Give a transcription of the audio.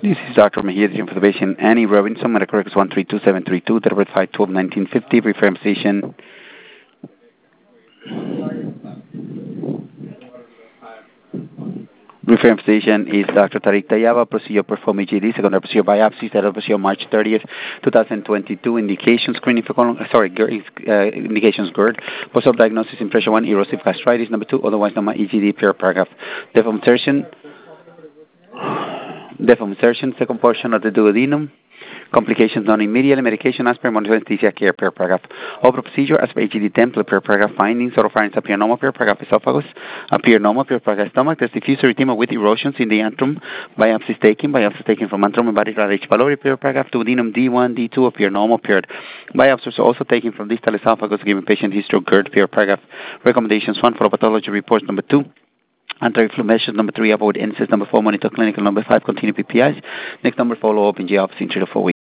This is Dr. Mejia for the patient Annie Robinson. Medical records 132-732, date of birth 5/12/1950, reference station. Reference station is Dr. Tariq Tayaba. Procedure performed EGD, secondary procedure biopsy, third procedure March 30th, 2022. Indications screening for indications GERD. Post-op diagnosis impression 1, erosive gastritis. Number 2, otherwise known as EGD per paragraph. Deform insertion, second portion of the duodenum. Complications non immediately. Medication as per monitoring anesthesia care per paragraph. Overall procedure as per EGD template per paragraph. Findings: oropharynx appear normal per paragraph. Esophagus appear normal per paragraph. Stomach, there's diffuse erythema with erosions in the antrum. Biopsies taken from antrum and body H. pylori per paragraph. Duodenum D1, D2 appear normal period. Biopsies are also taken from distal esophagus, giving patient history of GERD per paragraph. Recommendations: 1, follow pathology reports. Number 2, anti-reflux measures. Number 3, avoid NSAIDs. Number 4, monitor clinical. Number 5, continue PPIs. Next number, follow up in GI office in 3 to 4 weeks.